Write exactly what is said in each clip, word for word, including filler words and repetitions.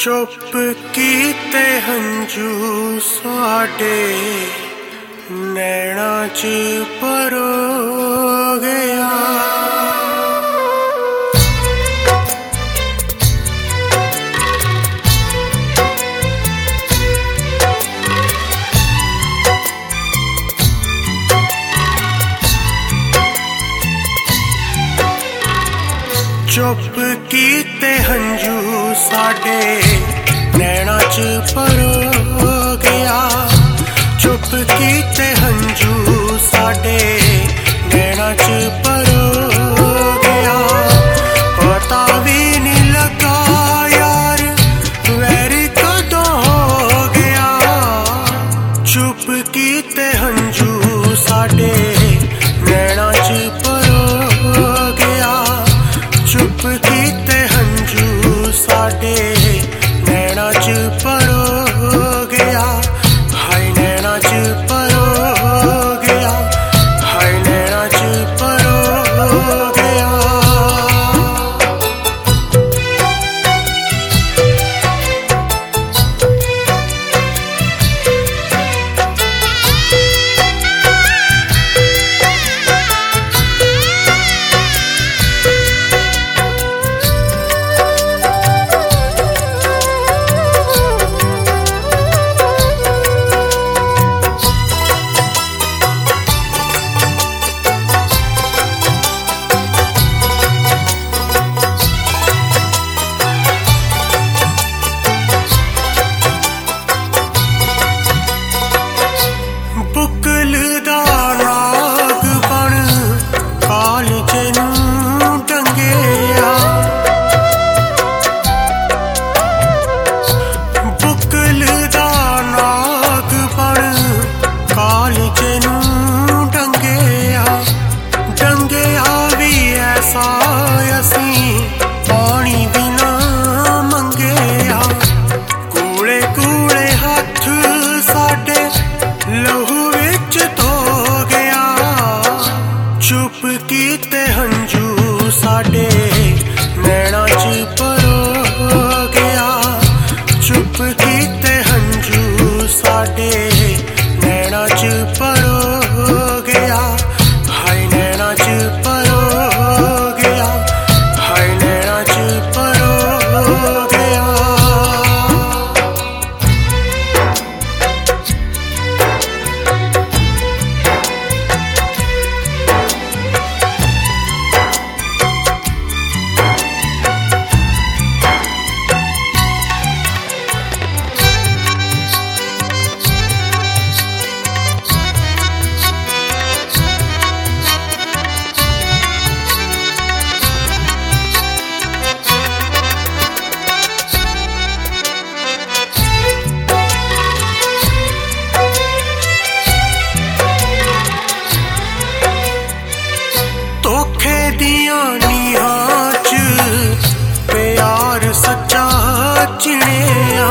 चुप कीते हंजू साडे नैना च परो गया। चुप कीते हंजू साडे नैना च परो गया। चुप कीते हंजू साडे नैना च परो गया। पता भी नहीं लगा यार वैर कदों हो गया। चुप कीते हंजू साडे नैना च परो गया। चुप कीते हंजू साडे नैना च परो गया। हाय नैना च परो गया। हाय नैना च परो गया। चुप कीते हंजू साडे नैना च परो गया। चुप कीते हंजू साडे नैना च परो गया। हाय नैना च परो गया। हाय नैना च परो गया। प्यार सच्चा चिड़िया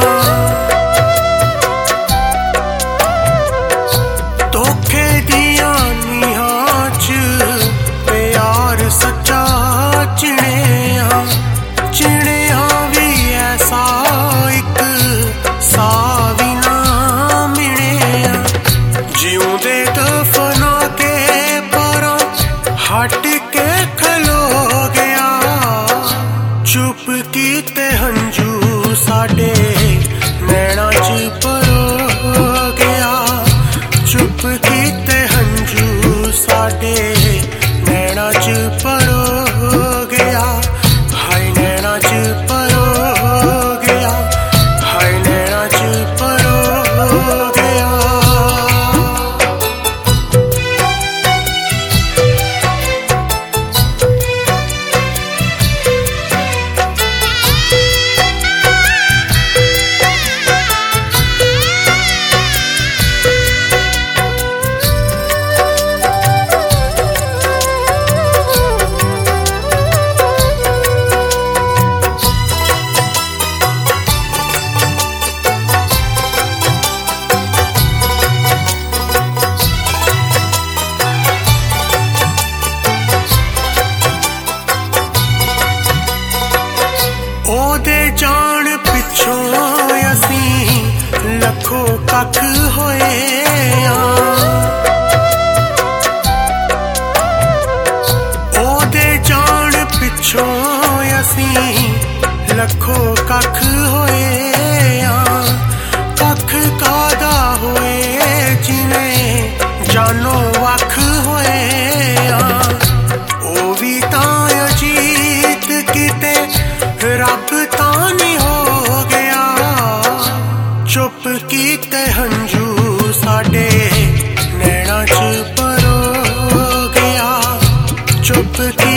धोखे दिया नीहां च प्यार सच्चा चिड़िया। चिड़िया भी ऐसा एक सा भी ना मिलिया। जिउंदे दफना के परों हट के खलो गया। चुप कीते हंजू साडे नैना च परो गया। चुप कीते हंजू साडे नैना च परो गया। हाय नैना च परो गया। हाय नैना च परो गया। पिछों असीं लखो कख होए आ। ओदे जान पिछों असीं लखो कख होए आ। कख कादा होए जिवें जानो वख होए आ। ओ भी तां अजीत किते रब तां नहीं हो गया। चुप कीते हंझू साडे नैना च परो गया। चुप